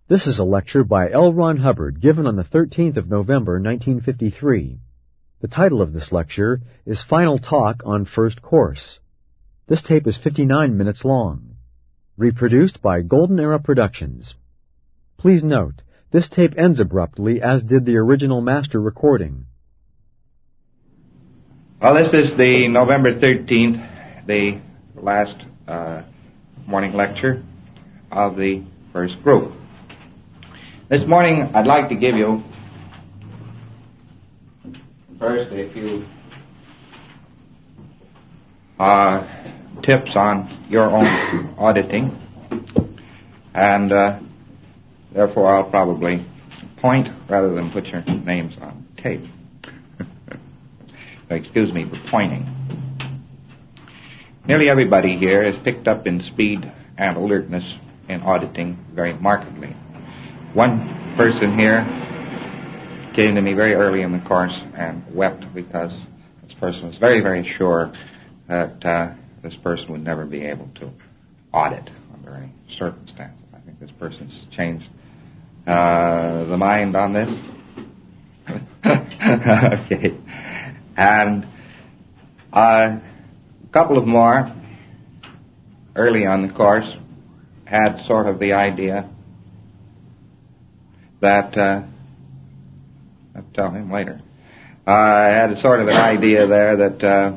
This is a lecture by L. Ron Hubbard given on the 13th of November, 1953. The title of this lecture is Final Talk on First Course. This tape is 59 minutes long. Reproduced by Golden Era Productions. Please note, this tape ends abruptly, as did the original master recording. Well, this is the November 13th, the last morning lecture of the first group. This morning, I'd like to give you first a few tips on your own auditing, and therefore I'll probably point rather than put your names on tape. Excuse me for pointing. Nearly everybody here is picked up in speed and alertness in auditing very markedly. One person here came to me very early in the course and wept because this person was very, very sure that this person would never be able to audit under any circumstances. I think this person's changed the mind on this. Okay. And a couple of more early on the course had sort of the idea that I'll tell him later. I had sort of an idea there that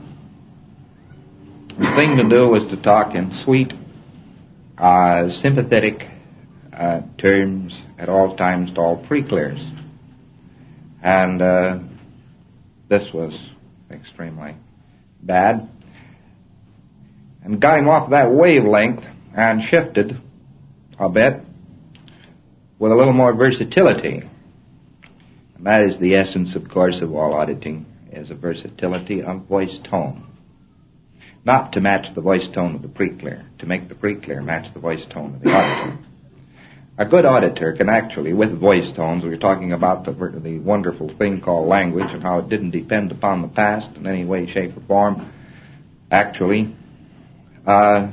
the thing to do was to talk in sweet, sympathetic terms at all times to all pre-clears. And this was extremely bad. And got him off that wavelength and shifted a bit with a little more versatility. And that is the essence, of course, of all auditing, is a versatility of voice tone. Not to match the voice tone of the pre-clear, to make the pre-clear match the voice tone of the auditor. A good auditor can actually, with voice tones, we were talking about the wonderful thing called language and how it didn't depend upon the past in any way, shape, or form. Actually, a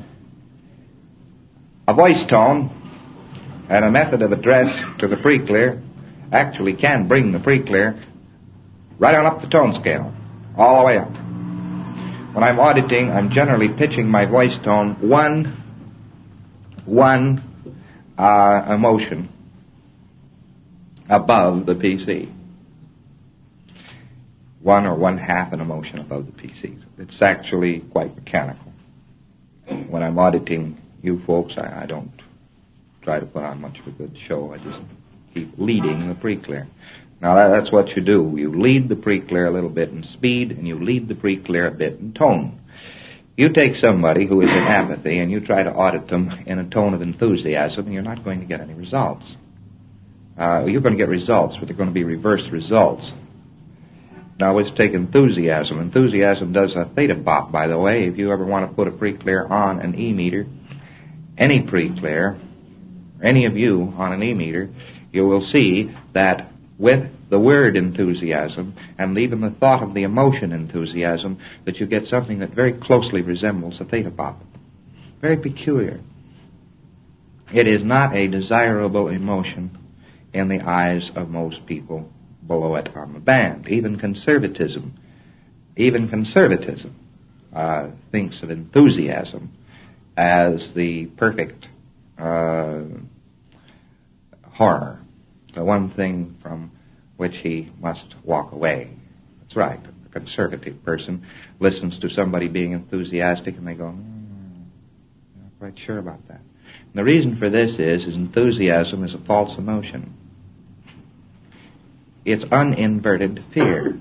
voice tone and a method of address to the pre-clear actually can bring the pre-clear right on up the tone scale, all the way up. When I'm auditing, I'm generally pitching my voice tone one emotion above the PC. One or one half an emotion above the PC. It's actually quite mechanical. When I'm auditing you folks, I don't try to put on much of a good show. I just keep leading the pre-clear. Now that's what you do. You lead the pre-clear a little bit in speed, and you lead the pre-clear a bit in tone. You take somebody who is in apathy and you try to audit them in a tone of enthusiasm, and you're not going to get any results. You're going to get results, but they're going to be reverse results. Now let's take enthusiasm. Enthusiasm does a theta bop, by the way. If you ever want to put a pre-clear on an E-meter, any pre-clear, any of you on an E-meter, you will see that with the word enthusiasm and even the thought of the emotion enthusiasm, that you get something that very closely resembles a theta bop. Very peculiar. It is not a desirable emotion in the eyes of most people below it on the band. Even conservatism thinks of enthusiasm as the perfect horror, the one thing from which he must walk away. That's right. A conservative person listens to somebody being enthusiastic and they go, I'm not quite sure about that. And the reason for this is enthusiasm is a false emotion. It's uninverted fear.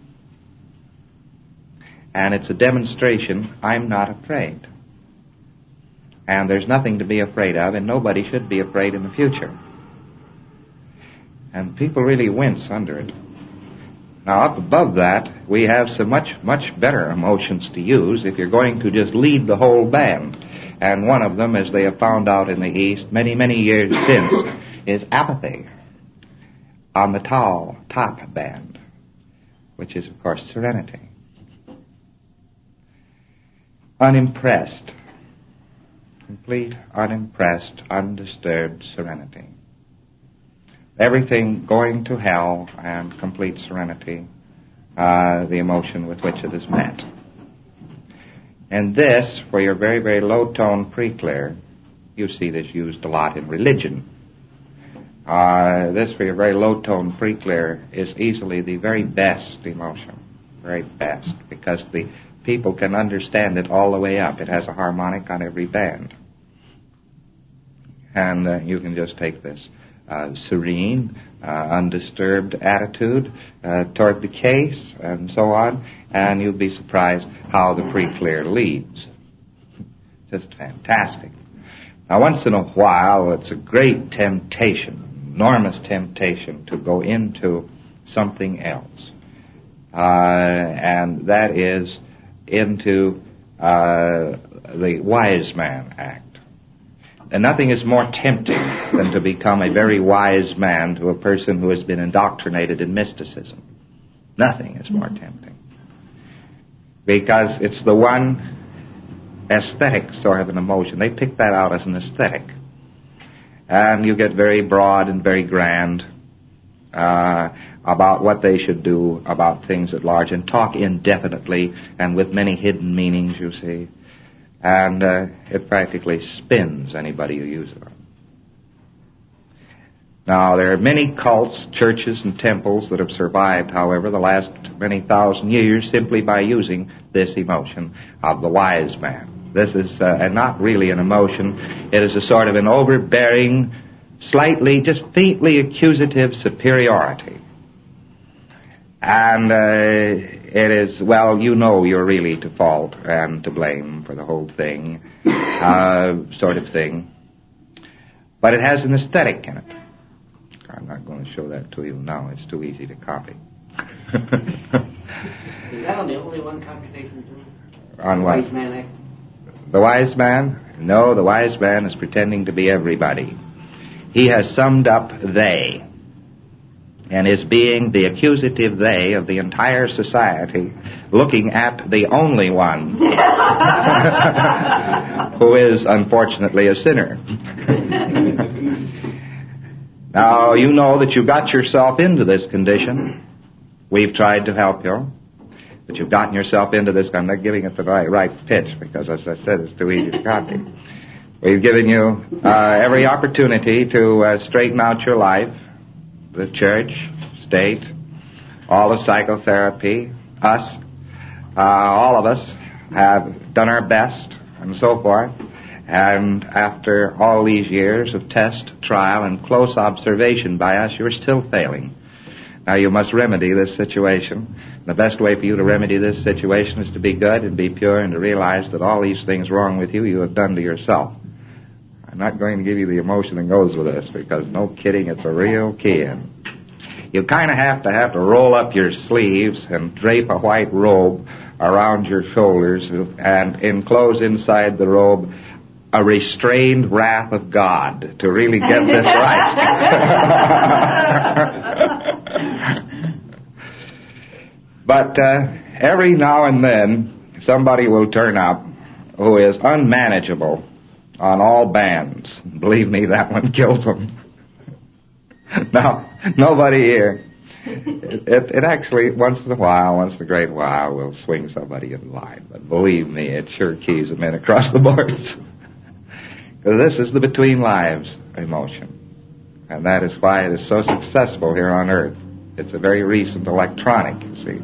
And it's a demonstration, I'm not afraid. And there's nothing to be afraid of, and nobody should be afraid in the future. And people really wince under it. Now, up above that, we have some much, much better emotions to use if you're going to just lead the whole band. And one of them, as they have found out in the East many, many years since, is apathy on the top band, which is, of course, serenity. Unimpressed. Complete, unimpressed, undisturbed serenity. everything going to hell and complete serenity, the emotion with which it is met. And this, for your very, very low-tone pre-clear, you see this used a lot in religion. This, for your very low-tone pre-clear, is easily the very best emotion, very best, because the people can understand it all the way up. It has a harmonic on every band. And you can just take this serene, undisturbed attitude toward the case and so on, and you'll be surprised how the pre-clear leads. Just fantastic. Now, once in a while, it's a great temptation, enormous temptation, to go into something else. And that is into the wise man act. And nothing is more tempting than to become a very wise man to a person who has been indoctrinated in mysticism. Nothing is more tempting. Because it's the one aesthetic sort of an emotion. They pick that out as an aesthetic. And you get very broad and very grand about what they should do about things at large, and talk indefinitely and with many hidden meanings, you see. And it practically spins anybody who uses it. Now, there are many cults, churches, and temples that have survived, however, the last many thousand years simply by using this emotion of the wise man. This is not really an emotion. It is a sort of an overbearing, slightly, just faintly accusative superiority. And it is, well, you know you're really to fault and to blame for the whole thing, sort of thing. But it has an aesthetic in it. I'm not going to show that to you now. It's too easy to copy. Is that on the only one computation? On what? Wise man act? The wise man? No, the wise man is pretending to be everybody. He has summed up they, and is being the accusative they of the entire society, looking at the only one who is, unfortunately, a sinner. Now, you know that you got yourself into this condition. We've tried to help you, but you've gotten yourself into this. I'm not giving it the right pitch because, as I said, it's too easy to copy. We've given you every opportunity to straighten out your life. The church, state, all the psychotherapy, us, all of us have done our best, and so forth. And after all these years of test, trial, and close observation by us, you're still failing. Now you must remedy this situation. The best way for you to remedy this situation is to be good and be pure and to realize that all these things wrong with you, you have done to yourself. I'm not going to give you the emotion that goes with this because, no kidding, it's a real key-in. You kind of have to roll up your sleeves and drape a white robe around your shoulders and enclose inside the robe a restrained wrath of God to really get this right. But every now and then somebody will turn up who is unmanageable on all bands. Believe me, that one kills them. Now, nobody here. It actually, once in a great while, will swing somebody in line. But believe me, it sure keys them in across the boards. Because this is the between lives emotion. And that is why it is so successful here on Earth. It's a very recent electronic, you see.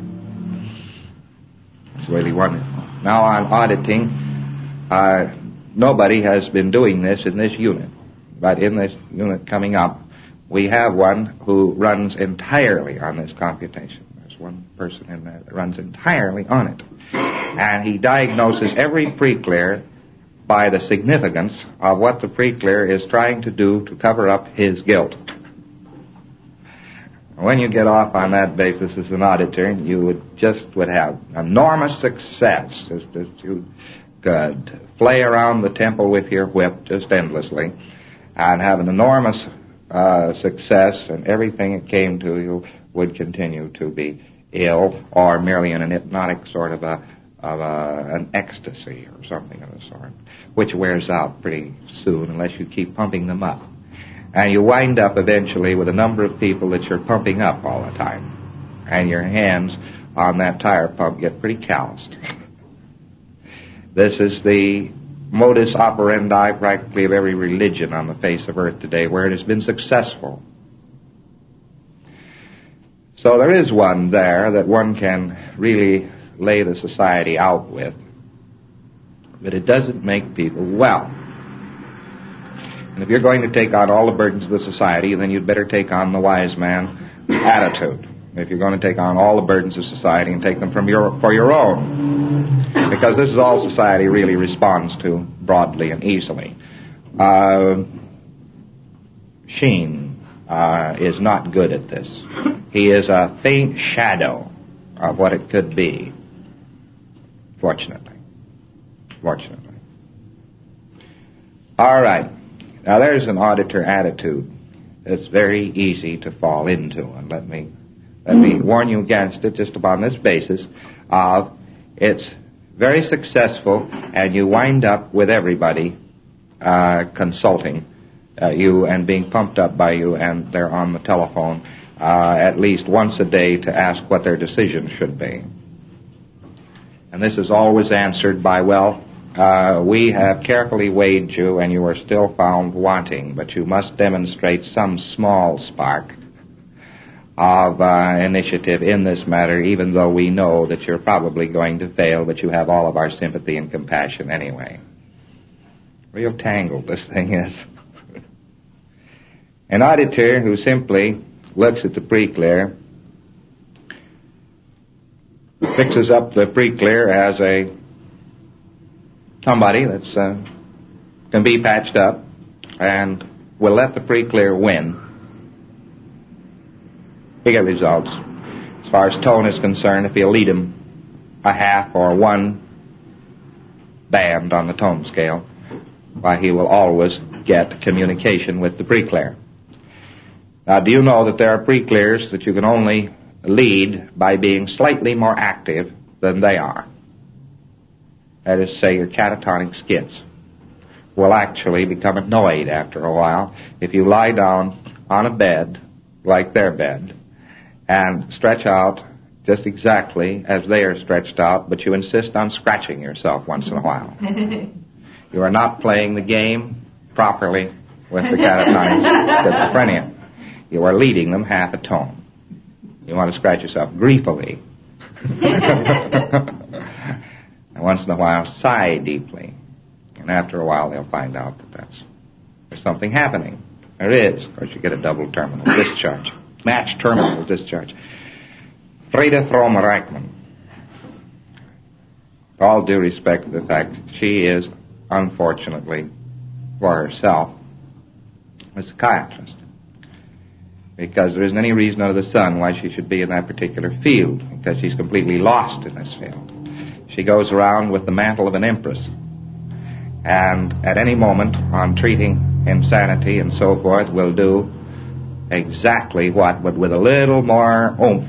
It's really wonderful. Now on auditing, nobody has been doing this in this unit. But in this unit coming up, we have one who runs entirely on this computation. There's one person in there that runs entirely on it. And he diagnoses every pre-clear by the significance of what the pre-clear is trying to do to cover up his guilt. When you get off on that basis as an auditor, you would have enormous success. Just as you could play around the temple with your whip just endlessly and have an enormous success, and everything that came to you would continue to be ill or merely in an hypnotic sort of an ecstasy or something of the sort, which wears out pretty soon unless you keep pumping them up. And you wind up eventually with a number of people that you're pumping up all the time. And your hands on that tire pump get pretty calloused. This is the modus operandi practically of every religion on the face of earth today where it has been successful. So there is one there that one can really lay the society out with, but it doesn't make people well. And if you're going to take on all the burdens of the society, then you'd better take on the wise man attitude. If you're going to take on all the burdens of society and take them for your own. Because this is all society really responds to broadly and easily. Sheen is not good at this. He is a faint shadow of what it could be. Fortunately. All right. Now there's an auditor attitude that's very easy to fall into, and let me warn you against it just upon this basis of it's very successful, and you wind up with everybody consulting you and being pumped up by you, and they're on the telephone at least once a day to ask what their decision should be. And this is always answered by, well, we have carefully weighed you and you are still found wanting, but you must demonstrate some small spark of initiative in this matter, even though we know that you're probably going to fail, but you have all of our sympathy and compassion anyway. Real tangled this thing is. An auditor who simply looks at the pre-clear, fixes up the pre-clear as somebody that's can be patched up, and will let the pre-clear win. We get results. As far as tone is concerned, if you lead him a half or one band on the tone scale, why, he will always get communication with the pre-clear. Now, do you know that there are pre-clears that you can only lead by being slightly more active than they are? That is, say, your catatonic skids will actually become annoyed after a while if you lie down on a bed like their bed and stretch out just exactly as they are stretched out, but you insist on scratching yourself once in a while. You are not playing the game properly with the catatonic schizophrenia. You are leading them half a tone. You want to scratch yourself gleefully. And once in a while, sigh deeply. And after a while, they'll find out that there's something happening. There is. Of course, you get a double terminal discharge. Matched terminal discharge. Frida Fromm-Reichmann. With all due respect to the fact that she is, unfortunately, for herself, a psychiatrist. Because there isn't any reason under the sun why she should be in that particular field, because she's completely lost in this field. She goes around with the mantle of an empress, and at any moment, on treating insanity and so forth, will do exactly what, but with a little more oomph,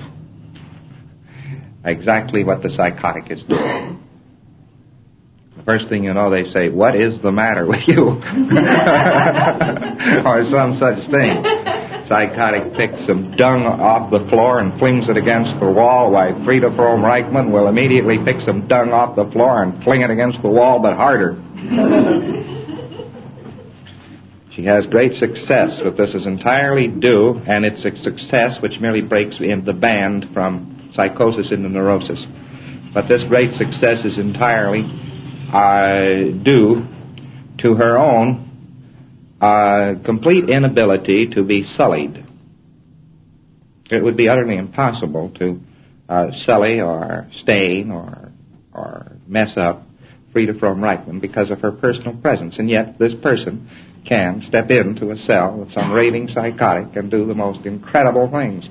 exactly what the psychotic is doing. The first thing you know, they say, "What is the matter with you?" or some such thing. Psychotic picks some dung off the floor and flings it against the wall. Why, Frida Fromm-Reichmann will immediately pick some dung off the floor and fling it against the wall, but harder. She has great success, but this is entirely due, and it's a success which merely breaks in the band from psychosis into neurosis. But this great success is entirely due to her own complete inability to be sullied. It would be utterly impossible to sully or stain or mess up Frida Fromm-Reichmann because of her personal presence, and yet this person can step into a cell with some raving psychotic and do the most incredible things.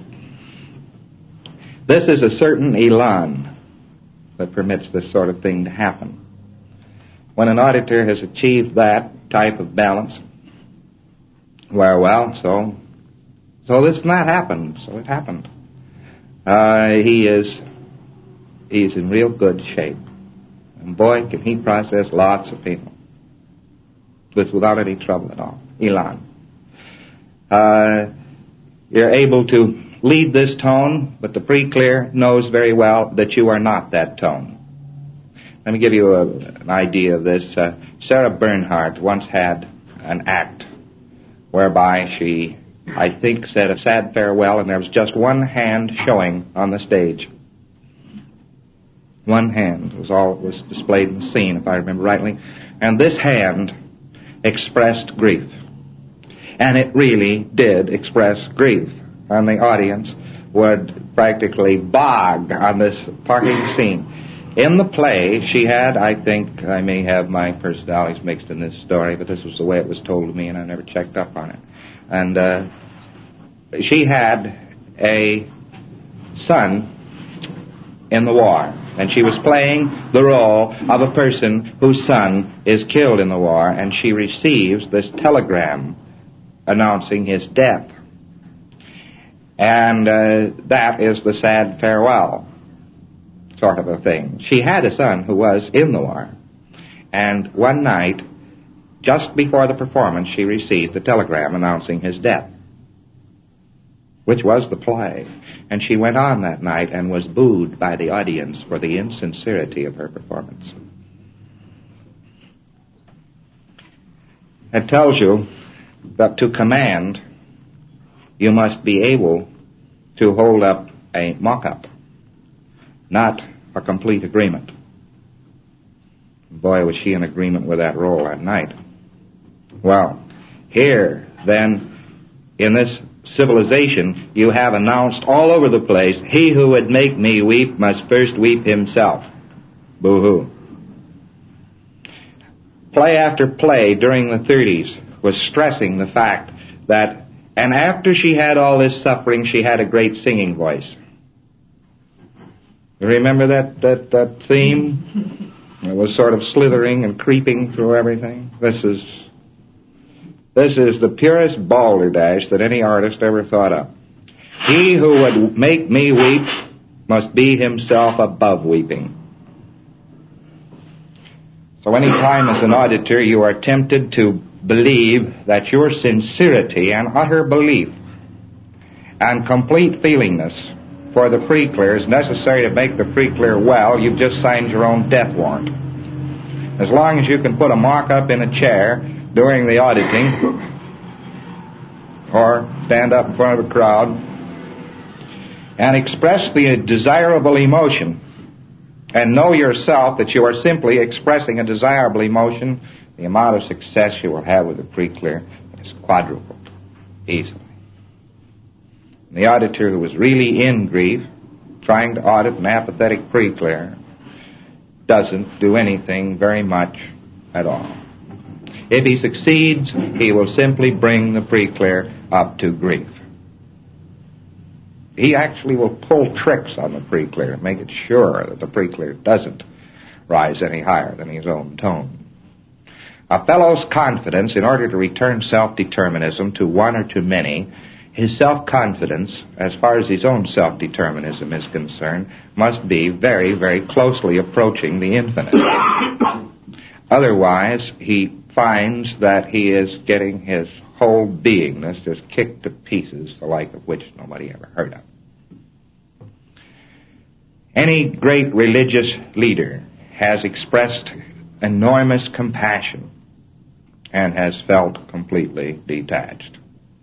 This is a certain elan that permits this sort of thing to happen. When an auditor has achieved that type of balance, so this and that happened, so it happened. He's in real good shape. And boy, can he process lots of people without any trouble at all. Elan. you're able to lead this tone, but the pre-clear knows very well that you are not that tone. Let me give you an idea of this. Sarah Bernhardt once had an act whereby she, I think, said a sad farewell, and there was just one hand showing on the stage. One hand was all that was displayed in the scene, if I remember rightly. And this hand expressed grief. And it really did express grief. And the audience would practically bog on this parting scene. In the play, she had, I think, I may have my personalities mixed in this story, but this was the way it was told to me, and I never checked up on it. And she had a son in the war, and she was playing the role of a person whose son is killed in the war, and she receives this telegram announcing his death. And that is the sad farewell sort of a thing. She had a son who was in the war, and one night, just before the performance, she received the telegram announcing his death, which was the play. And she went on that night and was booed by the audience for the insincerity of her performance. It tells you that to command, you must be able to hold up a mock-up, not a complete agreement. Boy, was she in agreement with that role that night. Well, here, then, in this civilization, you have announced all over the place, he who would make me weep must first weep himself. Boo-hoo. Play after play during the 30s was stressing the fact that, and after she had all this suffering, she had a great singing voice. You remember that theme? It was sort of slithering and creeping through everything. This is the purest balderdash that any artist ever thought of. He who would make me weep must be himself above weeping. So any time as an auditor you are tempted to believe that your sincerity and utter belief and complete feelingness for the pre-clear is necessary to make the pre-clear well, you've just signed your own death warrant. As long as you can put a mock-up in a chair during the auditing, or stand up in front of a crowd, and express the desirable emotion, and know yourself that you are simply expressing a desirable emotion, the amount of success you will have with the pre-clear is quadrupled, easily. The auditor who was really in grief, trying to audit an apathetic pre-clear, doesn't do anything very much at all. If he succeeds, he will simply bring the pre-clear up to grief. He actually will pull tricks on the pre-clear and make it sure that the pre-clear doesn't rise any higher than his own tone. A fellow's confidence, in order to return self-determinism to one or to many, his self-confidence, as far as his own self-determinism is concerned, must be very, very closely approaching the infinite. Otherwise, he finds that he is getting his whole beingness just kicked to pieces, the like of which nobody ever heard of. Any great religious leader has expressed enormous compassion and has felt completely detached.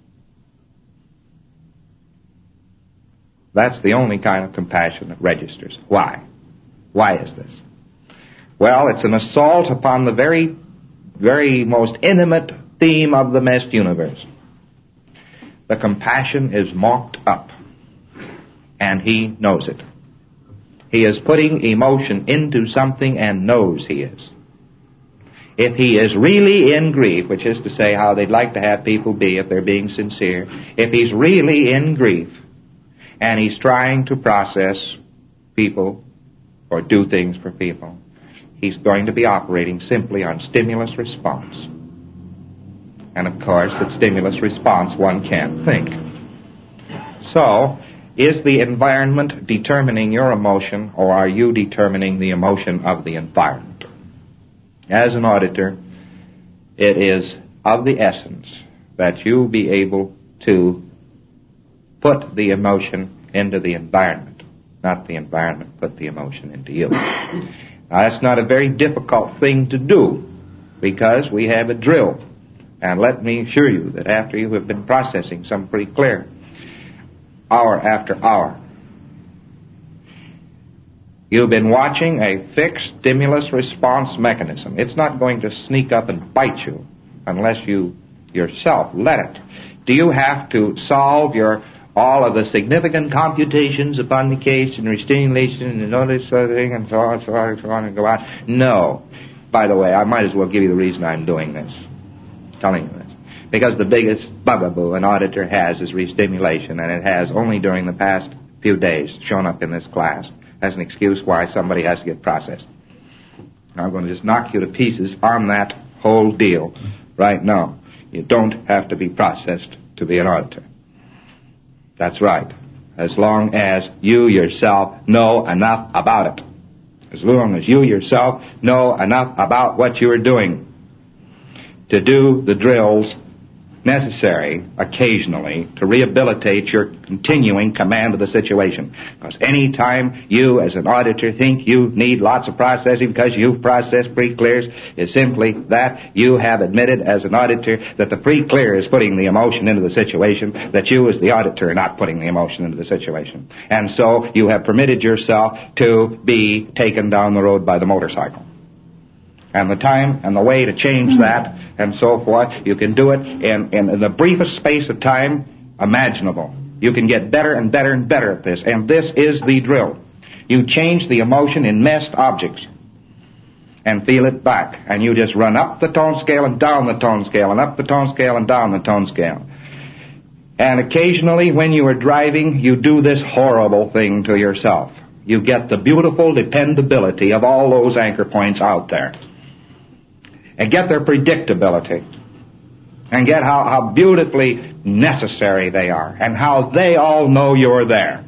That's the only kind of compassion that registers. Why? Why is this? Well, it's an assault upon the very, very most intimate theme of the massed universe. The compassion is mocked up, and he knows it. He is putting emotion into something and knows he is. If he is really in grief, which is to say how they'd like to have people be if they're being sincere, if he's really in grief, and he's trying to process people or do things for people, he's going to be operating simply on stimulus response. And of course, at stimulus response, one can't think. So, is the environment determining your emotion, or are you determining the emotion of the environment? As an auditor, it is of the essence that you be able to put the emotion into the environment, not the environment put the emotion into you. Now, that's not a very difficult thing to do because we have a drill. And let me assure you that after you have been processing something pretty clear, hour after hour, you've been watching a fixed stimulus response mechanism. It's not going to sneak up and bite you unless you yourself let it. Do you have to solve all of the significant computations upon the case and restimulation and all this sort of thing and so on and go on? No. By the way, I might as well give you the reason I'm doing this, telling you this. Because the biggest bugaboo an auditor has is restimulation, and it has only during the past few days shown up in this class as an excuse why somebody has to get processed. Now, I'm going to just knock you to pieces on that whole deal right now. You don't have to be processed to be an auditor. That's right. As long as you yourself know enough about it. As long as you yourself know enough about what you are doing to do the drills necessary occasionally to rehabilitate your continuing command of the situation. Because any time you as an auditor think you need lots of processing because you've processed pre-clears is simply that you have admitted as an auditor that the pre-clear is putting the emotion into the situation, that you as the auditor are not putting the emotion into the situation. And so you have permitted yourself to be taken down the road by the motorcycle. And the time and the way to change that and so forth, you can do it in the briefest space of time imaginable. You can get better and better and better at this. And this is the drill. You change the emotion in messed objects and feel it back. And you just run up the tone scale and down the tone scale and up the tone scale and down the tone scale. And occasionally when you are driving, you do this horrible thing to yourself. You get the beautiful dependability of all those anchor points out there. And get their predictability. And get how beautifully necessary they are. And how they all know you're there.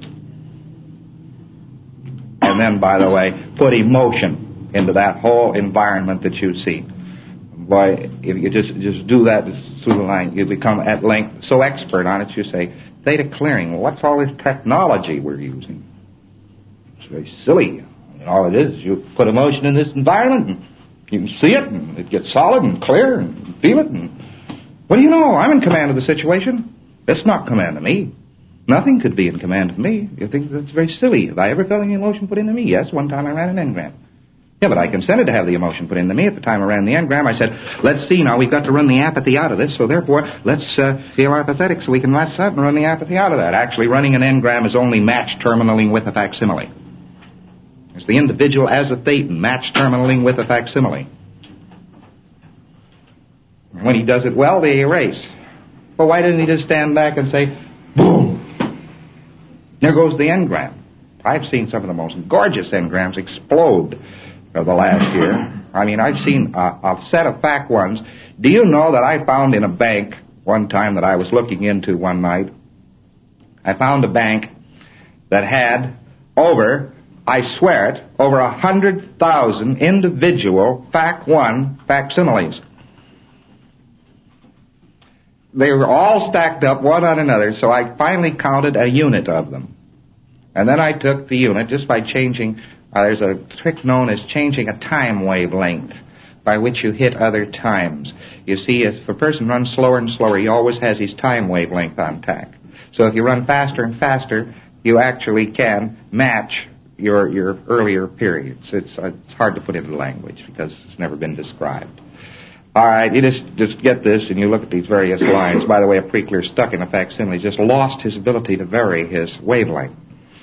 And then, by the way, put emotion into that whole environment that you see. Boy, if you just do that through the line, you become at length so expert on it, you say, theta clearing, what's all this technology we're using? It's very silly. And all it is you put emotion in this environment and you can see it, and it gets solid and clear, and you feel it, and what do you know? I'm in command of the situation. It's not command of me. Nothing could be in command of me. You think that's very silly. Have I ever felt any emotion put into me? Yes, one time I ran an engram. Yeah, but I consented to have the emotion put into me. At the time I ran the engram, I said, let's see, now we've got to run the apathy out of this, so therefore, let's feel apathetic so we can match that and run the apathy out of that. Actually, running an engram is only match terminaling with a facsimile. It's the individual as a thetan, match terminaling with a facsimile. When he does it well, they erase. Well, why didn't he just stand back and say, boom, there goes the engram? I've seen some of the most gorgeous engrams explode of the last year. I mean, I've seen a set of fact ones. Do you know that I found in a bank one time that I was looking into one night, I found a bank that had over, I swear it, over 100,000 individual Fac 1 facsimiles. They were all stacked up one on another, so I finally counted a unit of them. And then I took the unit just by changing, there's a trick known as changing a time wavelength by which you hit other times. You see, if a person runs slower and slower, he always has his time wavelength on tack. So if you run faster and faster, you actually can match your earlier periods. It's hard to put into language because it's never been described. All right, you just get this and you look at these various lines. By the way, a pre-clear stuck in a facsimile just lost his ability to vary his wavelength.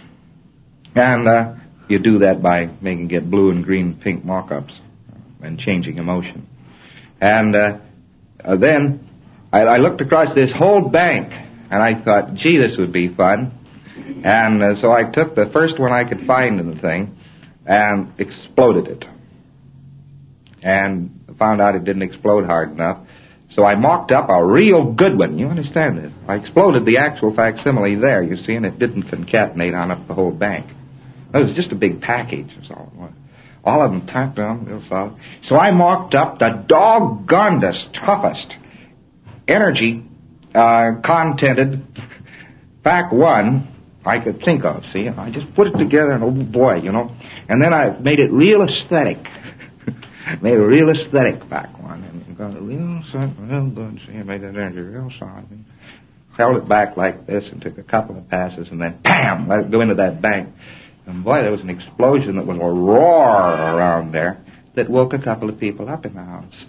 And you do that by making it blue and green and pink mock-ups and changing emotion. And then I looked across this whole bank and I thought, gee, this would be fun. And so I took the first one I could find in the thing and exploded it. And found out it didn't explode hard enough. So I mocked up a real good one. You understand this? I exploded the actual facsimile there, you see, and it didn't concatenate on up the whole bank. It was just a big package. That's all it was. All of them tacked on, real solid. So I mocked up the doggonedest, toughest energy contented fact one I could think of, see? I just put it together and, oh boy, you know. And then I made it real aesthetic. Made a real aesthetic fact one. And got it real good, see? I made it real solid. Held it back like this and took a couple of passes and then, bam, let it go into that bank. And boy, there was an explosion that was a roar around there that woke a couple of people up in the house.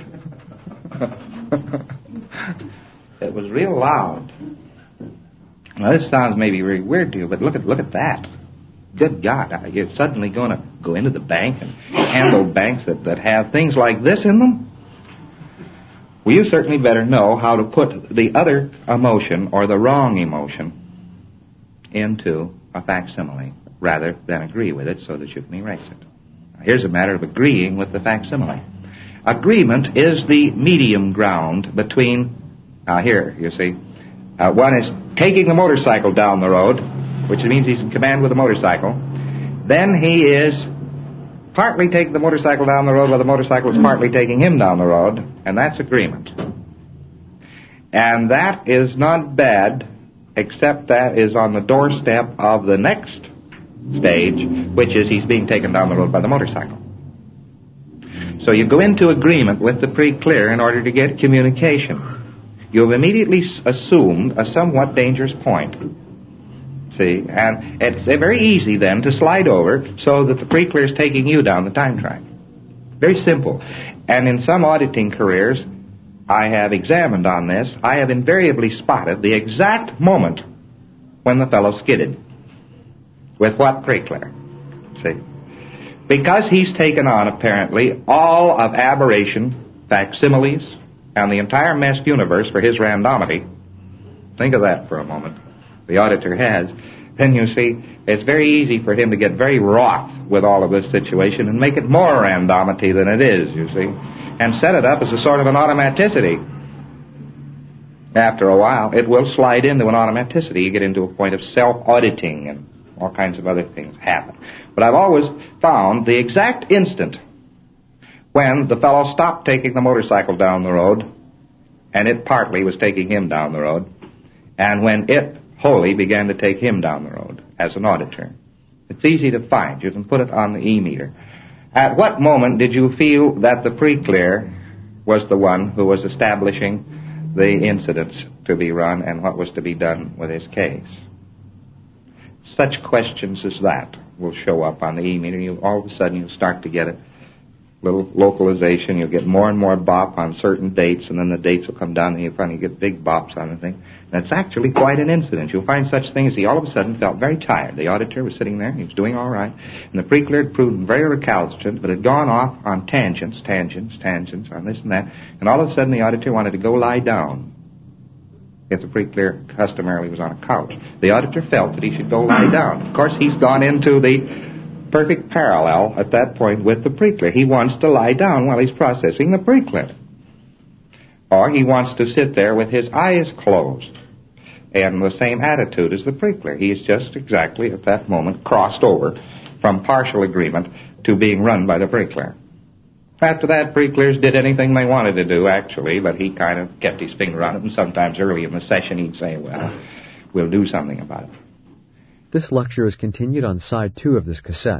It was real loud. Now, this sounds maybe very weird to you, but look at that. Good God, you're suddenly going to go into the bank and handle banks that have things like this in them? Well, you certainly better know how to put the other emotion or the wrong emotion into a facsimile rather than agree with it so that you can erase it. Now, here's a matter of agreeing with the facsimile. Agreement is the medium ground between, here, you see, one is taking the motorcycle down the road, which means he's in command with the motorcycle. Then he is partly taking the motorcycle down the road while the motorcycle is partly taking him down the road, and that's agreement. And that is not bad, except that is on the doorstep of the next stage, which is he's being taken down the road by the motorcycle. So you go into agreement with the pre-clear in order to get communication. You've immediately assumed a somewhat dangerous point. See, and it's very easy then to slide over so that the pre-clear is taking you down the time track. Very simple. And in some auditing careers I have examined on this, I have invariably spotted the exact moment when the fellow skidded. With what pre-clear? See? Because he's taken on, apparently, all of aberration, facsimiles, and the entire mesh universe for his randomity. Think of that for a moment. The auditor has. Then you see, it's very easy for him to get very wroth with all of this situation and make it more randomity than it is, you see, and set it up as a sort of an automaticity. After a while, it will slide into an automaticity. You get into a point of self-auditing and all kinds of other things happen. But I've always found the exact instant when the fellow stopped taking the motorcycle down the road, and it partly was taking him down the road, and when it wholly began to take him down the road as an auditor. It's easy to find. You can put it on the E-meter. At what moment did you feel that the pre-clear was the one who was establishing the incidents to be run and what was to be done with his case? Such questions as that will show up on the E-meter. All of a sudden you'll start to get it. Little localization. You'll get more and more bop on certain dates, and then the dates will come down, and you finally get big bops on the thing. And it's actually quite an incident. You'll find such things. He all of a sudden felt very tired. The auditor was sitting there, and he was doing all right, and the pre-clear had proved very recalcitrant, but had gone off on tangents, on this and that, and all of a sudden the auditor wanted to go lie down. If the pre-clear customarily was on a couch, the auditor felt that he should go lie down. Of course, he's gone into the perfect parallel at that point with the pre-clear. He wants to lie down while he's processing the pre-clear. Or he wants to sit there with his eyes closed and the same attitude as the pre-clear. He is just exactly at that moment crossed over from partial agreement to being run by the pre-clear. After that, pre-clears did anything they wanted to do, actually, but he kind of kept his finger on it, and sometimes early in the session he'd say, well, we'll do something about it. This lecture is continued on side 2 of this cassette.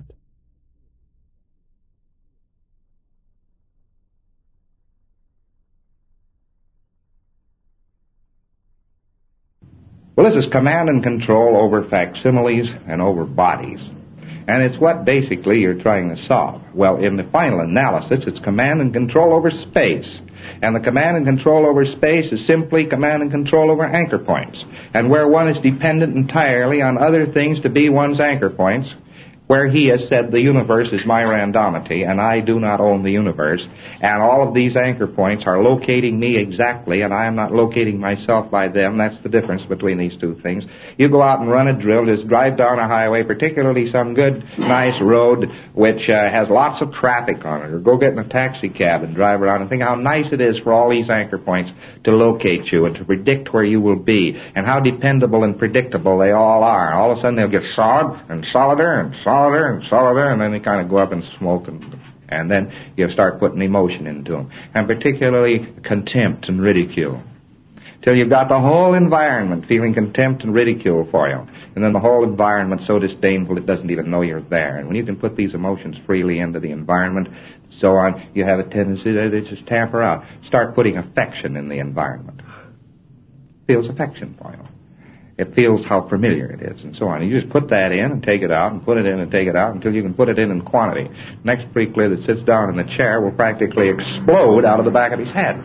Well, this is command and control over facsimiles and over bodies. And it's what basically you're trying to solve. Well, in the final analysis, it's command and control over space. And the command and control over space is simply command and control over anchor points. And where one is dependent entirely on other things to be one's anchor points, where he has said the universe is my randomity and I do not own the universe, and all of these anchor points are locating me exactly and I am not locating myself by them. That's the difference between these two things. You go out and run a drill, just drive down a highway, particularly some good, nice road which has lots of traffic on it, or go get in a taxi cab and drive around and think how nice it is for all these anchor points to locate you and to predict where you will be, and how dependable and predictable they all are. All of a sudden they'll get solid and solider and solider, and then they kind of go up in smoke, and then you start putting emotion into them, and particularly contempt and ridicule. till you've got the whole environment feeling contempt and ridicule for you. And then the whole environment so disdainful it doesn't even know you're there. And when you can put these emotions freely into the environment, so on, you have a tendency to just tamper out. Start putting affection in the environment. It feels affection for you. It feels how familiar it is, and so on. You just put that in and take it out, and put it in and take it out until you can put it in quantity. Next pre-clear that sits down in the chair will practically explode out of the back of his head.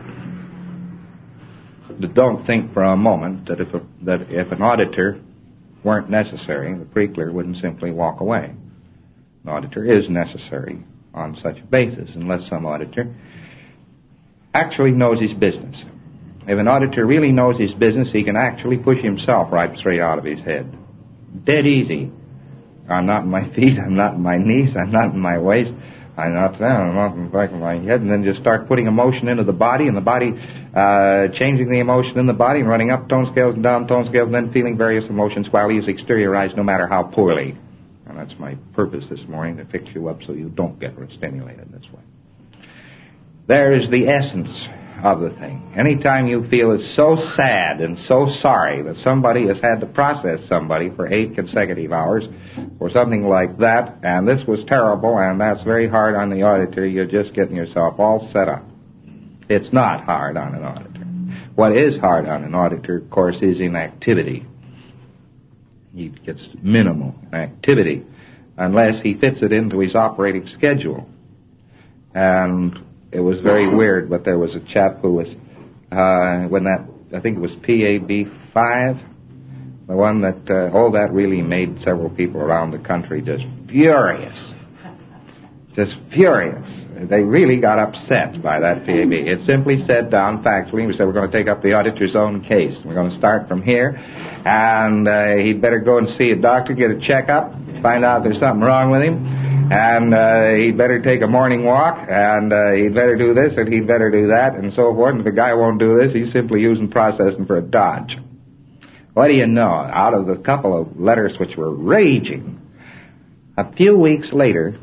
Don't think for a moment that if an auditor weren't necessary, the pre-clear wouldn't simply walk away. An auditor is necessary on such a basis, unless some auditor actually knows his business. If an auditor really knows his business, he can actually push himself right straight out of his head. Dead easy. I'm not in my feet, I'm not in my knees, I'm not in my waist, I'm not there, I'm not in the back of my head, and then just start putting emotion into the body, and the body changing the emotion in the body, and running up tone scales and down tone scales, and then feeling various emotions while he is exteriorized no matter how poorly. And that's my purpose this morning, to fix you up so you don't get stimulated this way. There is the essence of the thing. Anytime you feel it's so sad and so sorry that somebody has had to process somebody for 8 consecutive hours or something like that, and this was terrible, and that's very hard on the auditor, you're just getting yourself all set up. It's not hard on an auditor. What is hard on an auditor, of course, is inactivity. He gets minimal activity unless he fits it into his operating schedule. And it was very weird, but there was a chap who was, I think it was PAB 5, the one that, that really made several people around the country just furious. Just furious. They really got upset by that PAB. It simply said down factually, we said we're going to take up the auditor's own case. We're going to start from here, and he'd better go and see a doctor, get a checkup, find out if there's something wrong with him. And he'd better take a morning walk, and he'd better do this, and he'd better do that, and so forth. And if the guy won't do this, he's simply using processing for a dodge. What do you know? Out of the couple of letters which were raging, a few weeks later,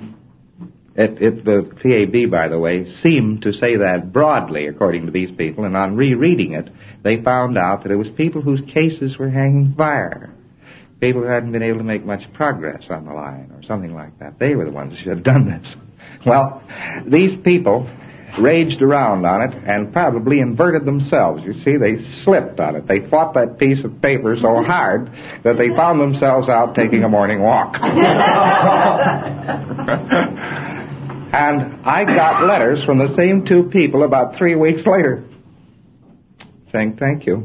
the PAB, by the way, seemed to say that broadly, according to these people, and on rereading it, they found out that it was people whose cases were hanging fire. People who hadn't been able to make much progress on the line or something like that. They were the ones who should have done this. Well, these people raged around on it and probably inverted themselves. You see, they slipped on it. They fought that piece of paper so hard that they found themselves out taking a morning walk. And I got letters from the same two people about 3 weeks later saying thank you.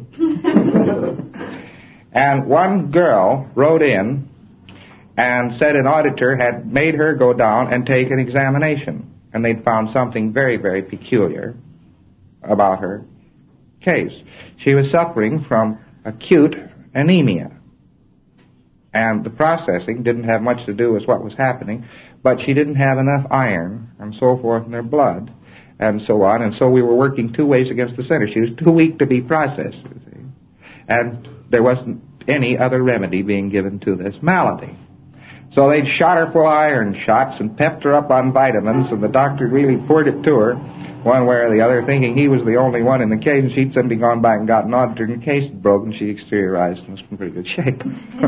And one girl wrote in and said an auditor had made her go down and take an examination. And they'd found something very, very peculiar about her case. She was suffering from acute anemia. And the processing didn't have much to do with what was happening, but she didn't have enough iron and so forth in her blood and so on. And so we were working 2 ways against the center. She was too weak to be processed, you see. And there wasn't any other remedy being given to this malady. So they'd shot her full of iron shots and pepped her up on vitamins, and the doctor really poured it to her one way or the other, thinking he was the only one in the case, and she'd simply gone back and got an auditor, and the case had broken. She exteriorized and was in pretty good shape.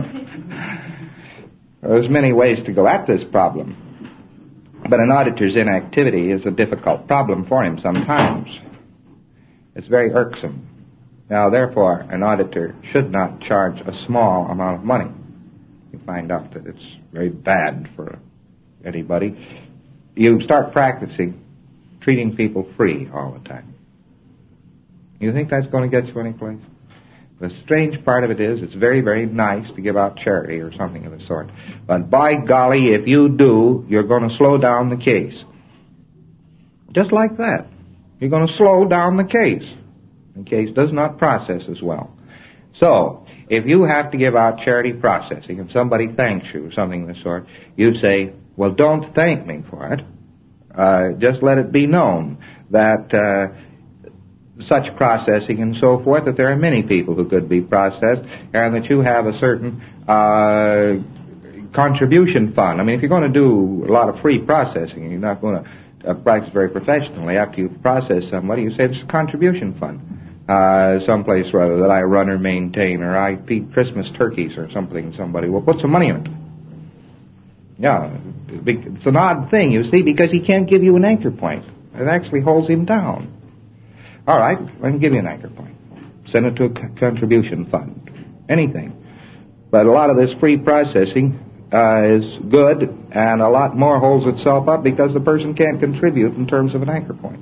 There's many ways to go at this problem, but an auditor's inactivity is a difficult problem for him sometimes. It's very irksome. Now, therefore, an auditor should not charge a small amount of money. You find out that it's very bad for anybody. You start practicing treating people free all the time. You think that's going to get you anyplace? The strange part of it is it's very, very nice to give out charity or something of the sort. But by golly, if you do, you're going to slow down the case. Just like that. You're going to slow down the case. The case does not process as well. So, if you have to give out charity processing and somebody thanks you or something of the sort, you say, well, don't thank me for it. Just let it be known that such processing and so forth, that there are many people who could be processed, and that you have a certain contribution fund. I mean, if you're going to do a lot of free processing, and you're not going to practice very professionally, after you process somebody, you say it's a contribution fund. someplace rather that I run or maintain, or I feed Christmas turkeys or something. Somebody will put some money in it. Yeah, it's an odd thing, you see, because he can't give you an anchor point. It actually holds him down. All right, I can give you an anchor point. Send it to a contribution fund. Anything. But a lot of this free processing is good, and a lot more holds itself up because the person can't contribute in terms of an anchor point.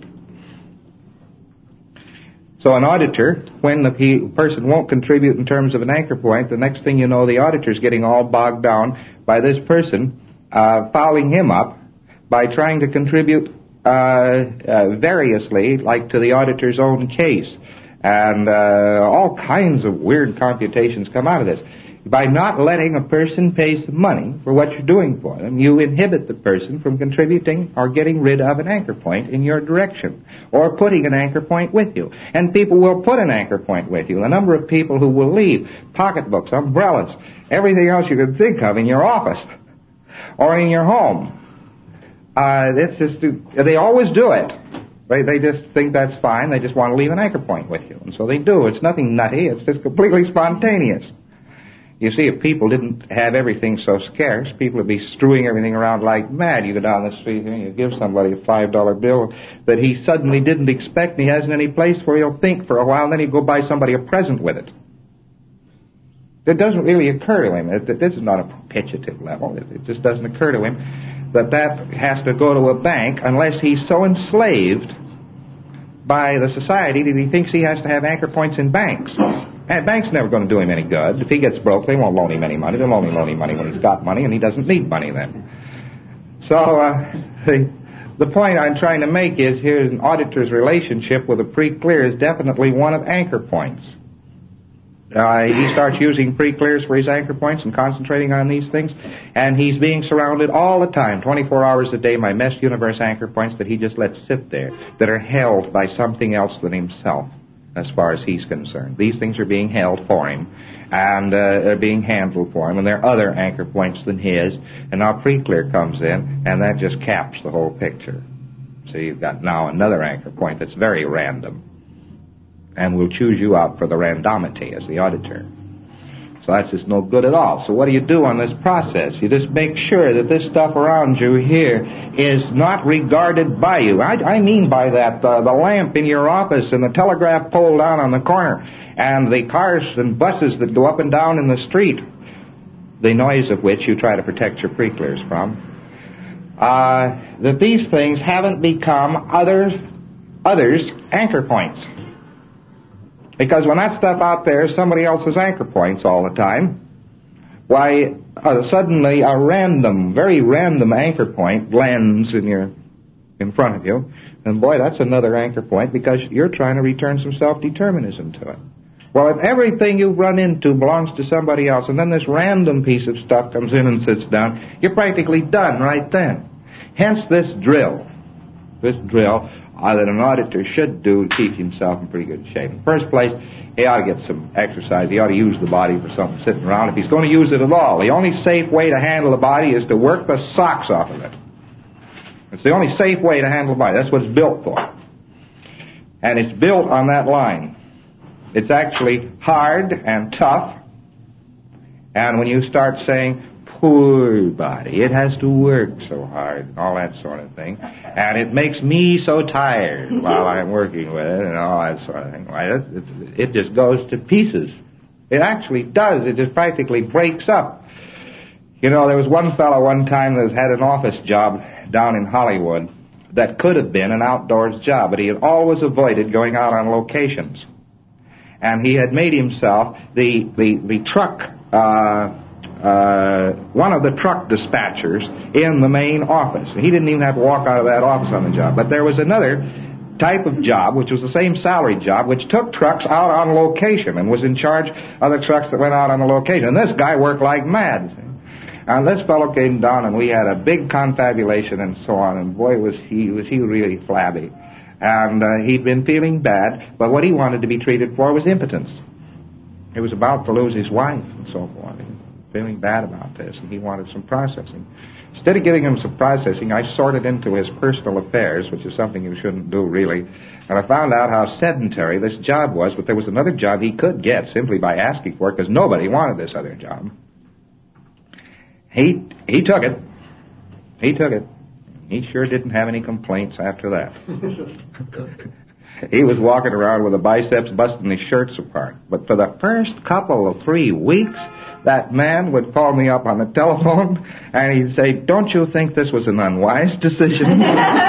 So an auditor, when the person won't contribute in terms of an anchor point, the next thing you know, the auditor's getting all bogged down by this person fouling him up by trying to contribute variously, like to the auditor's own case. And all kinds of weird computations come out of this. By not letting a person pay some money for what you're doing for them, you inhibit the person from contributing or getting rid of an anchor point in your direction, or putting an anchor point with you. And people will put an anchor point with you. The number of people who will leave pocketbooks, umbrellas, everything else you could think of in your office or in your home. It's just, they always do it. They just think that's fine. They just want to leave an anchor point with you. And so they do. It's nothing nutty. It's just completely spontaneous. You see, if people didn't have everything so scarce, people would be strewing everything around like mad. You go down the street and you give somebody a $5 bill that he suddenly didn't expect and he hasn't any place for. He'll think for a while, and then he'll go buy somebody a present with it. It doesn't really occur to him. This is not a propitiative level. It just doesn't occur to him that has to go to a bank unless he's so enslaved by the society that he thinks he has to have anchor points in banks. And banks never going to do him any good. If he gets broke, they won't loan him any money. They'll only loan him money when he's got money, and he doesn't need money then. So the point I'm trying to make is here's an auditor's relationship with a pre-clear is definitely one of anchor points. He starts using pre-clears for his anchor points and concentrating on these things, and he's being surrounded all the time, 24 hours a day, by mesh universe anchor points that he just lets sit there, that are held by something else than himself, as far as he's concerned. These things are being held for him, and they're being handled for him, and there are other anchor points than his, and now pre-clear comes in, and that just caps the whole picture. So you've got now another anchor point that's very random, and will choose you out for the randomity as the auditor. So that's just no good at all. So what do you do on this process? You just make sure that this stuff around you here is not regarded by you. I mean by that the lamp in your office and the telegraph pole down on the corner and the cars and buses that go up and down in the street, the noise of which you try to protect your pre-clears from, that these things haven't become others' anchor points. Because when that stuff out there is somebody else's anchor points all the time, why, suddenly a random, very random anchor point lands in front of you, and boy, that's another anchor point because you're trying to return some self-determinism to it. Well, if everything you run into belongs to somebody else, and then this random piece of stuff comes in and sits down, you're practically done right then. Hence this drill that an auditor should do to keep himself in pretty good shape. In the first place, he ought to get some exercise. He ought to use the body for something sitting around. If he's going to use it at all, the only safe way to handle the body is to work the socks off of it. It's the only safe way to handle the body. That's what it's built for. And it's built on that line. It's actually hard and tough. And when you start saying, poor body, it has to work so hard, and all that sort of thing, and it makes me so tired while I'm working with it, and all that sort of thing, well, it just goes to pieces. It actually does. It just practically breaks up. You know, there was one fellow one time that had an office job down in Hollywood that could have been an outdoors job, but he had always avoided going out on locations. And he had made himself the truck, one of the truck dispatchers in the main office. He didn't even have to walk out of that office on the job. But there was another type of job, which was the same salary job, which took trucks out on location and was in charge of the trucks that went out on the location. And this guy worked like mad. And this fellow came down, and we had a big confabulation and so on, and boy, was he really flabby. And he'd been feeling bad, but what he wanted to be treated for was impotence. He was about to lose his wife and so forth. feeling bad about this, and he wanted some processing. Instead of giving him some processing, I sorted into his personal affairs, which is something you shouldn't do, really, and I found out how sedentary this job was, but there was another job he could get simply by asking for it, because nobody wanted this other job. He took it. He took it. He sure didn't have any complaints after that. He was walking around with the biceps busting his shirts apart. But for the first couple of 3 weeks, that man would call me up on the telephone, and he'd say, "Don't you think this was an unwise decision?"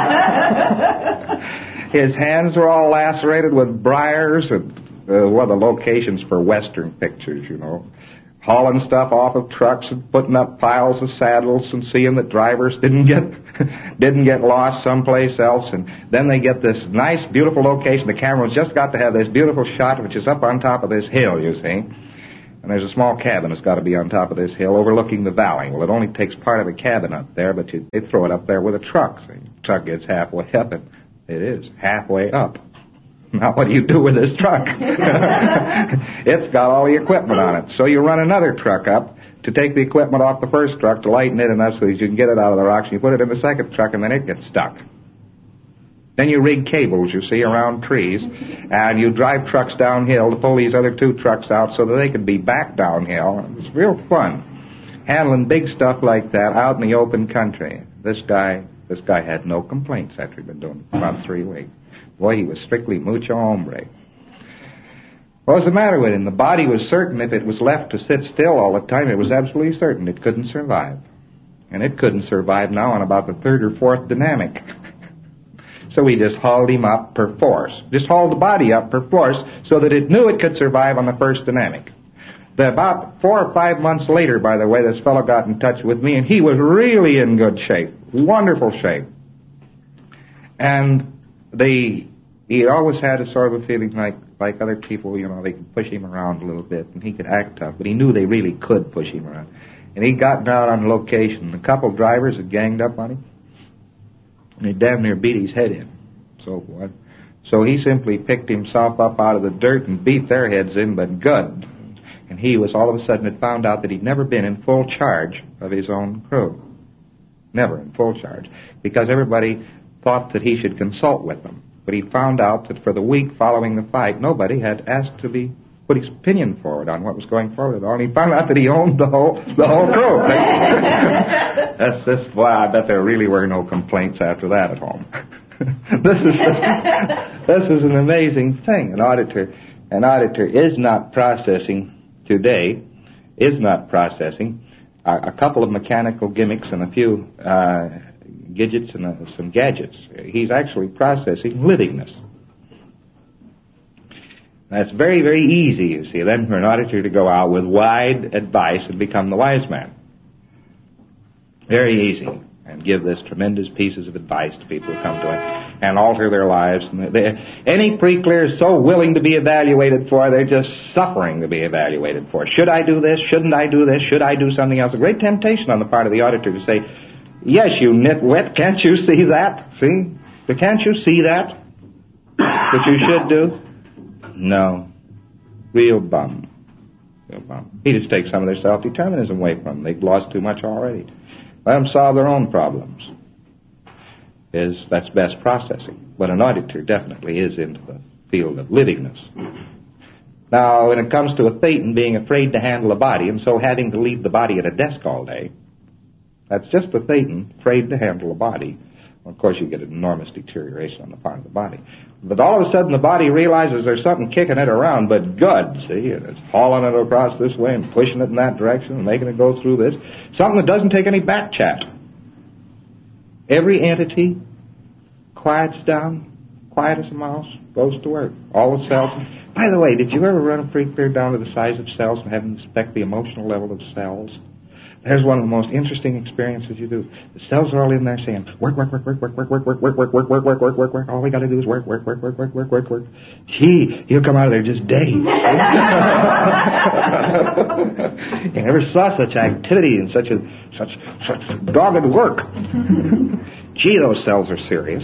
His hands were all lacerated with briars, and the locations for Western pictures, you know. Hauling stuff off of trucks and putting up piles of saddles and seeing that drivers didn't get lost someplace else. And then they get this nice, beautiful location. The camera's just got to have this beautiful shot, which is up on top of this hill, you see. And there's a small cabin that's got to be on top of this hill overlooking the valley. Well, it only takes part of a cabin up there, but they throw it up there with a truck. See? The truck gets halfway up, and it is halfway up. Now, what do you do with this truck? It's got all the equipment on it. So you run another truck up to take the equipment off the first truck to lighten it enough so that you can get it out of the rocks, and you put it in the second truck, and then it gets stuck. Then you rig cables, you see, around trees, and you drive trucks downhill to pull these other 2 trucks out so that they can be back downhill. It's real fun, handling big stuff like that out in the open country. This guy had no complaints after he'd been doing it for about 3 weeks. Boy, he was strictly mucho hombre. What was the matter with him? The body was certain if it was left to sit still all the time, it was absolutely certain it couldn't survive. And it couldn't survive now on about the 3rd or 4th dynamic. So we just hauled him up per force. Just hauled the body up per force so that it knew it could survive on the first dynamic. About 4 or 5 months later, by the way, this fellow got in touch with me, and he was really in good shape. Wonderful shape. And he always had a sort of a feeling like other people, you know, they could push him around a little bit, and he could act tough, but he knew they really could push him around. And he got down on location. A couple drivers had ganged up on him, and he damn near beat his head in, so forth. So he simply picked himself up out of the dirt and beat their heads in, but good. And he was all of a sudden had found out that he'd never been in full charge of his own crew. Never in full charge. Because everybody thought that he should consult with them. But he found out that for the week following the fight, nobody had asked to put his opinion forward on what was going forward at all. And he found out that he owned the whole crew. That's this. Boy, I bet there really were no complaints after that at home. This is an amazing thing. An auditor is not processing today. Is not processing a couple of mechanical gimmicks and a few gadgets and some gadgets. He's actually processing livingness. That's very, very easy, you see, then for an auditor to go out with wide advice and become the wise man. Very easy. And give this tremendous pieces of advice to people who come to it and alter their lives. And any pre-clear is so willing to be evaluated for, they're just suffering to be evaluated for. Should I do this? Shouldn't I do this? Should I do something else? A great temptation on the part of the auditor to say, yes, you nitwit, can't you see that? See? But can't you see that? That you should do? No. Real bum. Real bum. He just takes some of their self-determinism away from them. They've lost too much already. Let them solve their own problems. That's best processing. But an auditor definitely is into the field of livingness. Now, when it comes to a Thetan being afraid to handle a body and so having to leave the body at a desk all day, that's just a Thetan afraid to handle a body. Well, of course, you get an enormous deterioration on the part of the body. But all of a sudden, the body realizes there's something kicking it around, but good, see? And it's hauling it across this way and pushing it in that direction and making it go through this. Something that doesn't take any back chat. Every entity quiets down, quiet as a mouse, goes to work. All the cells. By the way, did you ever run a pre-clear down to the size of cells and have them inspect the emotional level of cells? There's one of the most interesting experiences you do. The cells are all in there saying, work, work, work, work, work, work, work, work, work, work, work, work, work, work, work, work. All we got to do is work, work, work, work, work, work, work, work. Gee, you'll come out of there just dazed. You never saw such activity and such dogged work. Gee, those cells are serious.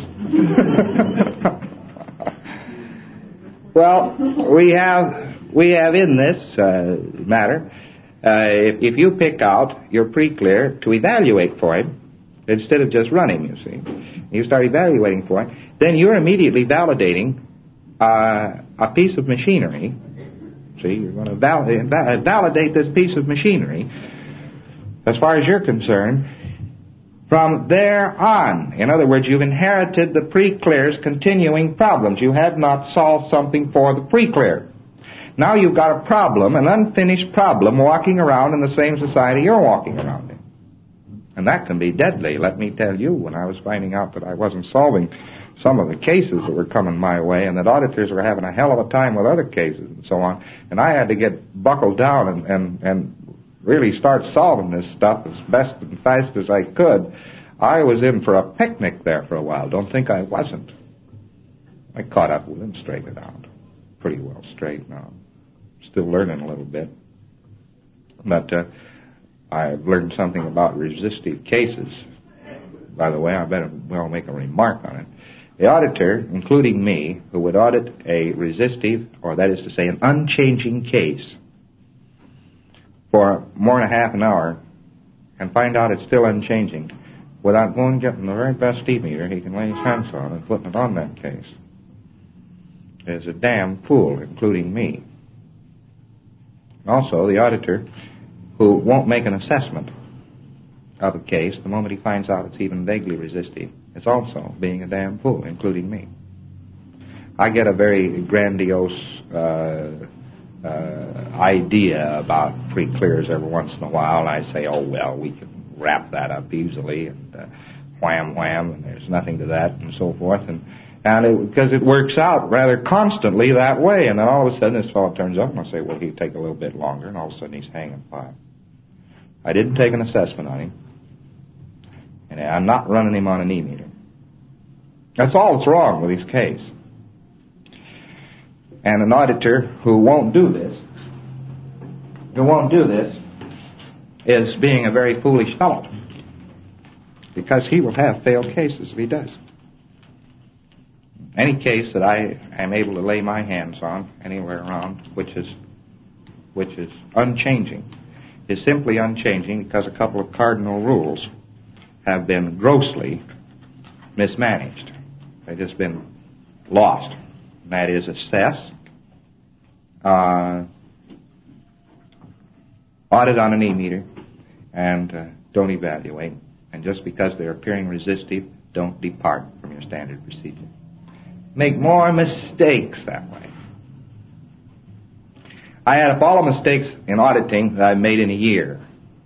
Well, we have in this matter if you pick out your pre-clear to evaluate for it, instead of just running, you see, you start evaluating for it, then you're immediately validating a piece of machinery. See, you're going to validate this piece of machinery, as far as you're concerned, from there on. In other words, you've inherited the pre-clear's continuing problems. You have not solved something for the pre-clear. Now you've got a problem, an unfinished problem, walking around in the same society you're walking around in. And that can be deadly, let me tell you, when I was finding out that I wasn't solving some of the cases that were coming my way, and that auditors were having a hell of a time with other cases and so on, and I had to get buckled down and really start solving this stuff as best and fast as I could. I was in for a picnic there for a while. Don't think I wasn't. I caught up with him, straightened it out. Pretty well straight now. Still learning a little bit. But I've learned something about resistive cases. By the way, I better well make a remark on it. The auditor, including me, who would audit a resistive, or that is to say an unchanging case, for more than a half an hour, and find out it's still unchanging, without going and getting the very best e-meter he can lay his hands on and putting it on that case, is a damn fool, including me. Also, the auditor who won't make an assessment of a case the moment he finds out it's even vaguely resistive is also being a damn fool, including me. I get a very grandiose idea about pre-clears every once in a while, and I say, oh, well, we can wrap that up easily, and wham, wham, and there's nothing to that, and so forth, because it works out rather constantly that way, and then all of a sudden this fellow turns up, and I say, well, he'd take a little bit longer, and all of a sudden he's hanging fire. I didn't take an assessment on him, and I'm not running him on an e-meter. That's all that's wrong with his case. And an auditor who won't do this, is being a very foolish fellow, because he will have failed cases if he does. Any case that I am able to lay my hands on anywhere around, which is unchanging, is simply unchanging because a couple of cardinal rules have been grossly mismanaged. They've just been lost. And that is assess, audit on an e-meter, and don't evaluate. And just because they're appearing resistive, don't depart from your standard procedure. Make more mistakes that way. I add up all the mistakes in auditing that I've made in a year.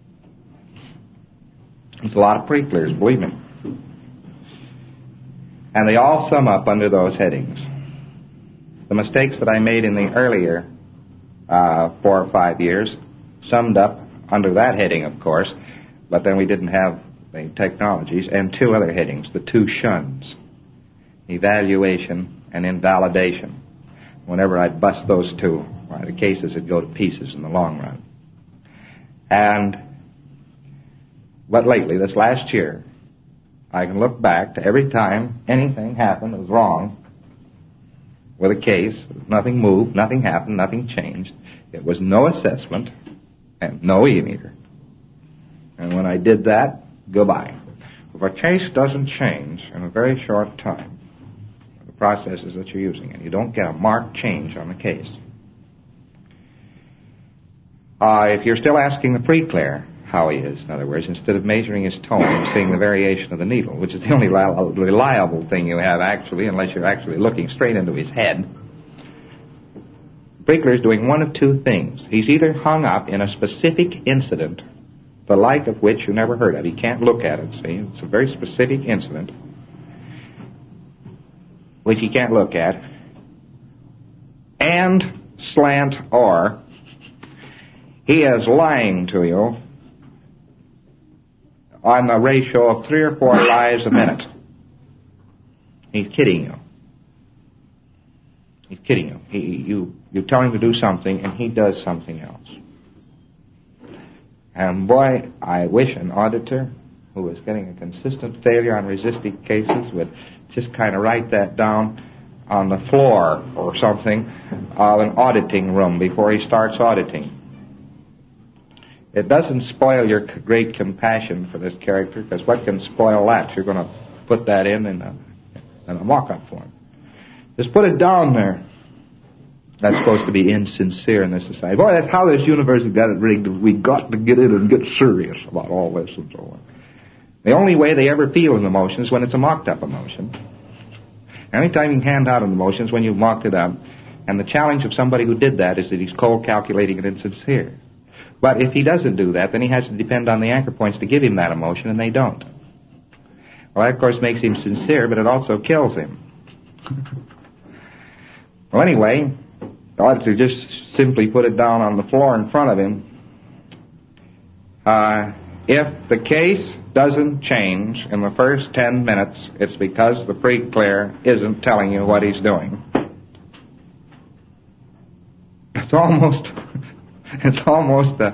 It's a lot of pre-clears, believe me. And they all sum up under those headings. The mistakes that I made in the earlier 4 or 5 years summed up under that heading, of course, but then we didn't have the technologies, and 2 other headings, the 2 shuns, evaluation and invalidation. Whenever I'd bust those 2, the cases would go to pieces in the long run. But lately, this last year, I can look back to every time anything happened that was wrong with a case. Nothing moved, nothing happened, nothing changed. It was no assessment and no e-meter. And when I did that, goodbye. If a case doesn't change in a very short time, the processes that you're using, and you don't get a marked change on the case, if you're still asking the pre-clear how he is, in other words, instead of measuring his tone and seeing the variation of the needle, which is the only reliable thing you have actually, unless you're actually looking straight into his head, the pre-clear is doing one of 2 things. He's either hung up in a specific incident, the like of which you never heard of. He can't look at it, see? It's a very specific incident which he can't look at, and slant or he is lying to you on the ratio of 3 or 4 lies a minute. He's kidding you. He's kidding you. You tell him to do something, and he does something else. And boy, I wish an auditor who was getting a consistent failure on resistive cases would just kind of write that down on the floor or something of an auditing room before he starts auditing. It doesn't spoil your great compassion for this character, because what can spoil that? You're going to put that in a mock-up form. Just put it down there. That's supposed to be insincere in this society. Boy, that's how this universe has got it rigged. We got to get in and get serious about all this and so on. The only way they ever feel an emotion is when it's a mocked-up emotion. Anytime you can hand out an emotion is when you've mocked it up. And the challenge of somebody who did that is that he's cold, calculating, and insincere. But if he doesn't do that, then he has to depend on the anchor points to give him that emotion, and they don't. Well, that, of course, makes him sincere, but it also kills him. Well, anyway, the auditor just simply put it down on the floor in front of him. If the case doesn't change in the first 10 minutes, it's because the pre-clear isn't telling you what he's doing. It's almost a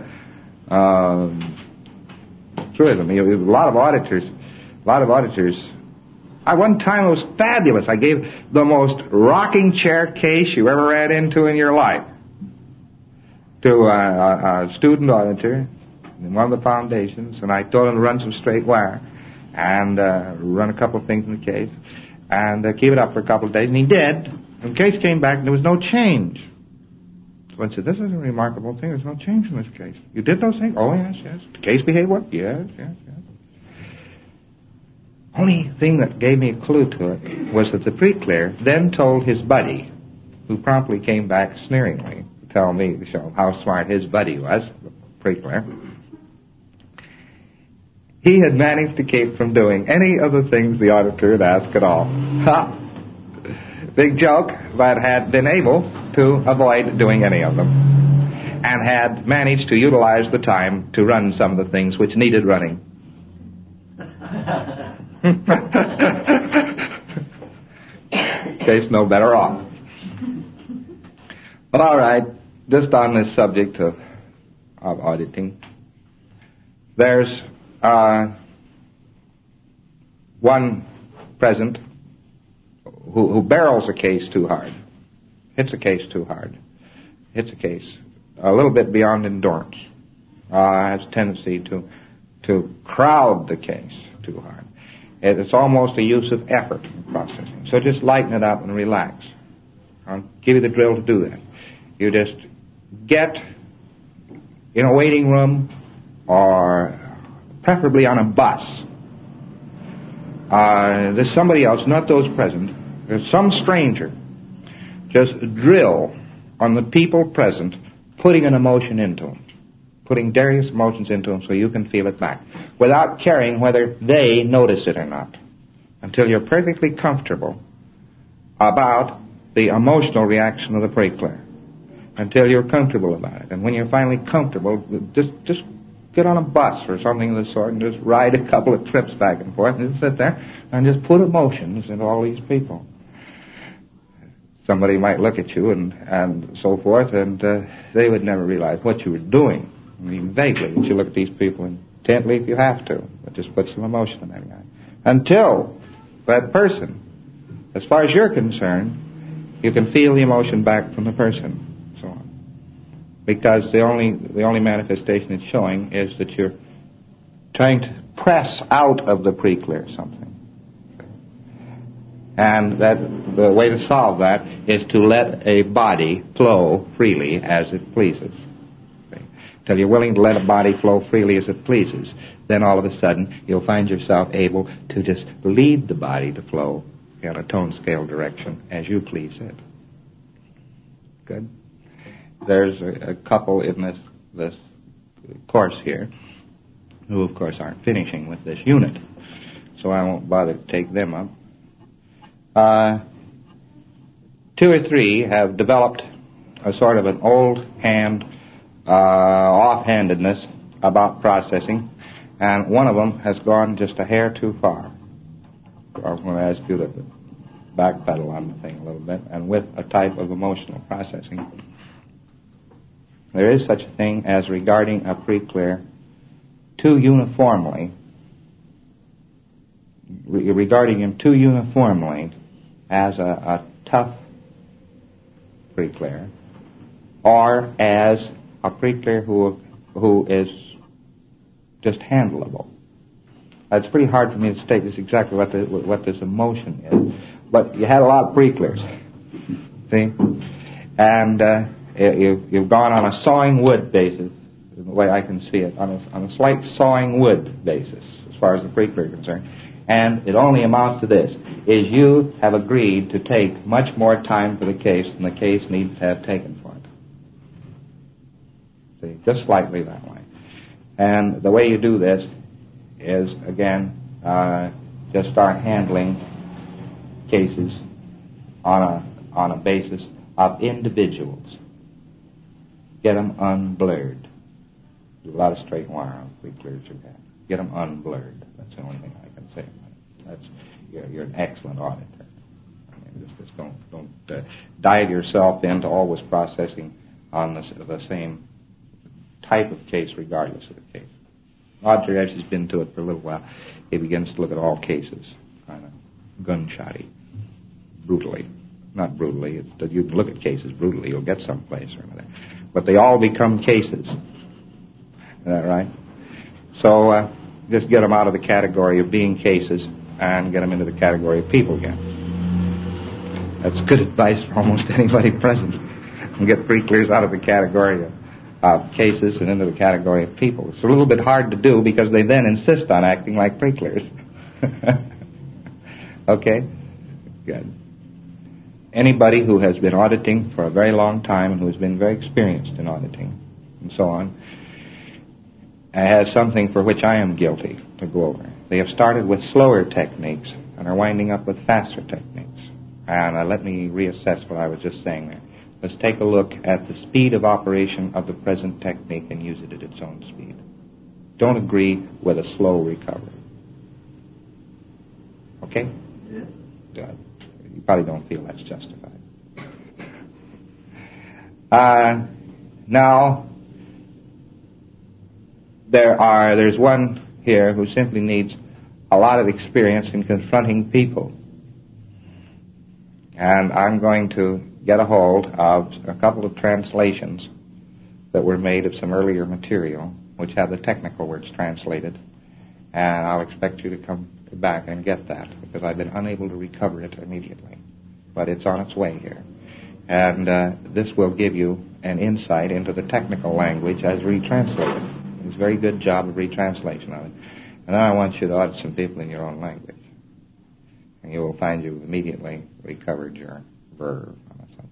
truism. A lot of auditors. One time it was fabulous. I gave the most rocking chair case you ever ran into in your life to a student auditor in one of the foundations, and I told him to run some straight wire and run a couple of things in the case and keep it up for a couple of days, and he did. And the case came back, and there was no change. So I said, this is a remarkable thing. There's no change in this case. You did those things? Oh, yes. The case behaved well? Yes. Only thing that gave me a clue to it was that the pre-clear then told his buddy, who promptly came back sneeringly to tell me, to show how smart his buddy was, the pre-clear, he had managed to keep from doing any of the things the auditor had asked at all. Ha! Big joke, but had been able to avoid doing any of them, and had managed to utilize the time to run some of the things which needed running. Case no better off. But all right, just on this subject of auditing, there's one present who barrels a case too hard, hits a case too hard, hits a case a little bit beyond endurance, has a tendency to crowd the case too hard. It's almost a use of effort in processing. So just lighten it up and relax. I'll give you the drill to do that. You just get in a waiting room or preferably on a bus. There's somebody else, not those present. There's some stranger. Just drill on the people present, putting an emotion into them, putting various emotions into them so you can feel it back, without caring whether they notice it or not, until you're perfectly comfortable about the emotional reaction of the pre-clear, until you're comfortable about it. And when you're finally comfortable, just get on a bus or something of the sort and just ride a couple of trips back and forth and just sit there and just put emotions into all these people. Somebody might look at you and so forth, and they would never realize what you were doing. I mean, vaguely, but you look at these people intently if you have to, but just put some emotion in that guy. Until that person, as far as you're concerned, you can feel the emotion back from the person, so on. Because the only manifestation it's showing is that you're trying to press out of the pre-clear something. And that the way to solve that is to let a body flow freely as it pleases. Till you're willing to let a body flow freely as it pleases, then all of a sudden you'll find yourself able to just lead the body to flow in a tone scale direction as you please it. Good. There's a couple in this course here who, of course, aren't finishing with this unit, so I won't bother to take them up. 2 or 3 have developed a sort of an old hand offhandedness about processing, and one of them has gone just a hair too far. I'm going to ask you to backpedal on the thing a little bit, and with a type of emotional processing. There is such a thing as regarding a pre-clear too uniformly, regarding him too uniformly as a tough pre-clear, or as a pre-clear who who is just handleable. It's pretty hard for me to state this exactly what this emotion is, but you had a lot of preclears, see, and you've gone on a sawing wood basis, the way I can see it, on a slight sawing wood basis, as far as the preclear is concerned, and it only amounts to this: is you have agreed to take much more time for the case than the case needs to have taken for it. See, just slightly that way, and the way you do this is, again, just start handling cases on a basis of individuals. Get them unblurred. Do a lot of straight wire on preclears you have. Get them unblurred. That's the only thing I can say. You're an excellent auditor. I mean, just don't dive yourself into always processing on the same type of case, regardless of the case. Audrey, as he's been to it for a little while, he begins to look at all cases kind of gunshotty, brutally. Not brutally. It's that you can look at cases brutally, you'll get someplace or another. But they all become cases. Is that right? So just get them out of the category of being cases and get them into the category of people again. That's good advice for almost anybody present. And get preclears out of the category of cases and into the category of people. It's a little bit hard to do because they then insist on acting like preclears. Okay? Good. Anybody who has been auditing for a very long time and who has been very experienced in auditing and so on has something for which I am guilty to go over. They have started with slower techniques and are winding up with faster techniques. And let me reassess what I was just saying there. Let's take a look at the speed of operation of the present technique and use it at its own speed. Don't agree with a slow recovery. Okay? Yeah. Good. You probably don't feel that's justified. Now, there's one here who simply needs a lot of experience in confronting people. And I'm going to get a hold of a couple of translations that were made of some earlier material, which have the technical words translated. And I'll expect you to come back and get that, because I've been unable to recover it immediately. But it's on its way here. And this will give you an insight into the technical language as retranslated. It's a very good job of retranslation of it. And now I want you to audit some people in your own language. And you will find you immediately recovered your verve on the